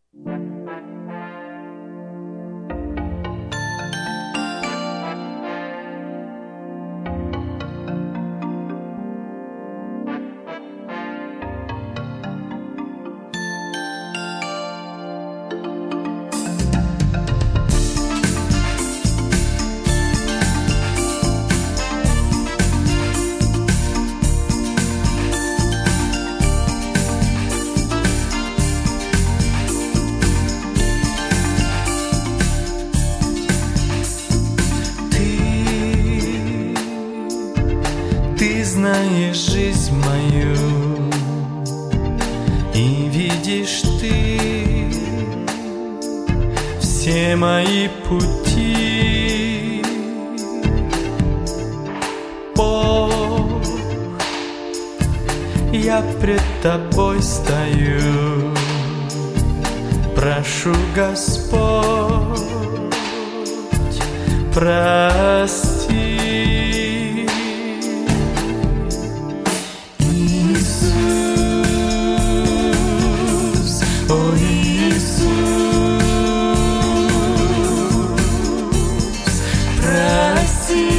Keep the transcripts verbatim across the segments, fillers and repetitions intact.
Ты знаешь жизнь мою, и видишь ты все мои пути. Бог, я пред тобой стою, прошу, Господь, прости. О, Иисус, прости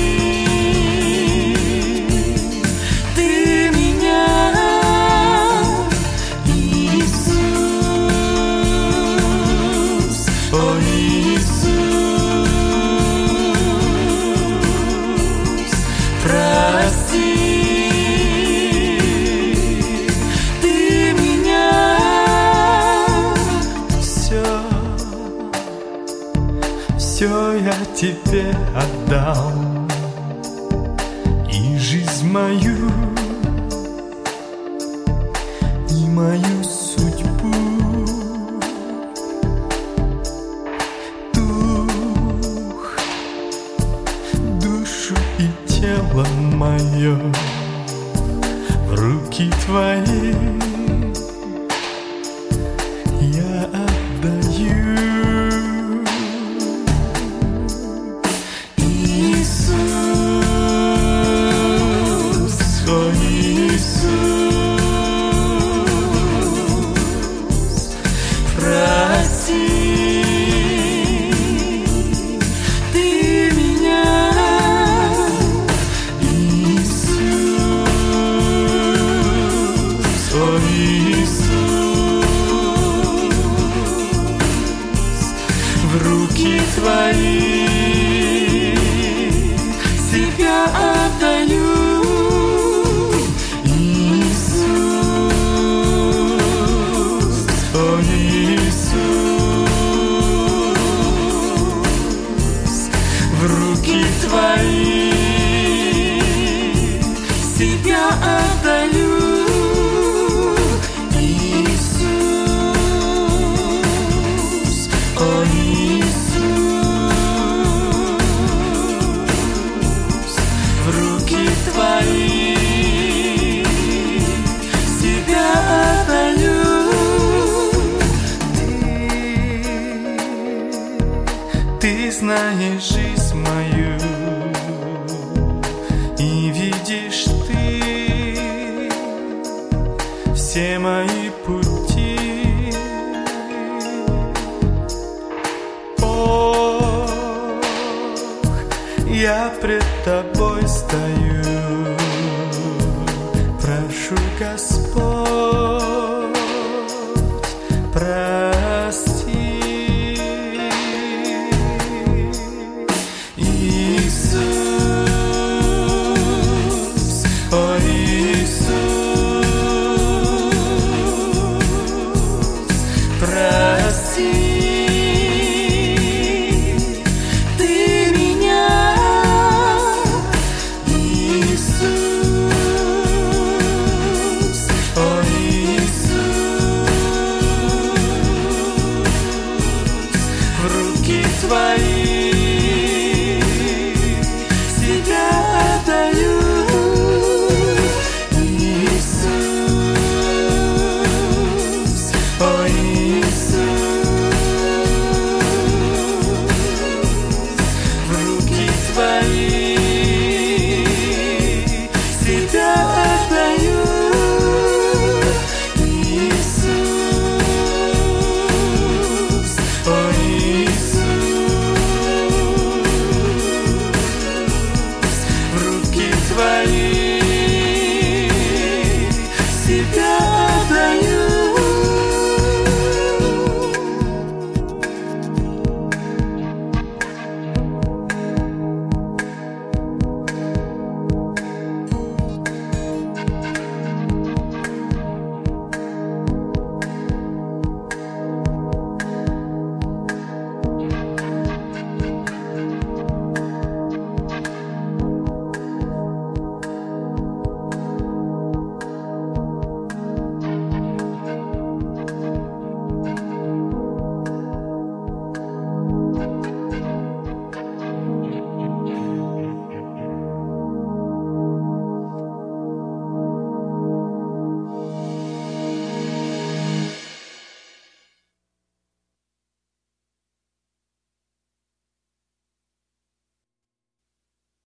Ты меня, Иисус, о, Иисус, прости. Все я тебе отдал, и жизнь мою, и мою судьбу, дух, душу и тело мое в руки твои я отдаю. О, Иисус, прости Ты меня, Иисус, о, Иисус, в руки Твои себя отдаю. В руки Твои себя отдаю, Иисус, о, Иисус, в руки Твои себя отдаю. Ты знаешь жизнь мою, и видишь Ты все мои пути. Бог, я пред Тобой стою, прошу, Господь, прости. Иисус, о, Иисус, прости.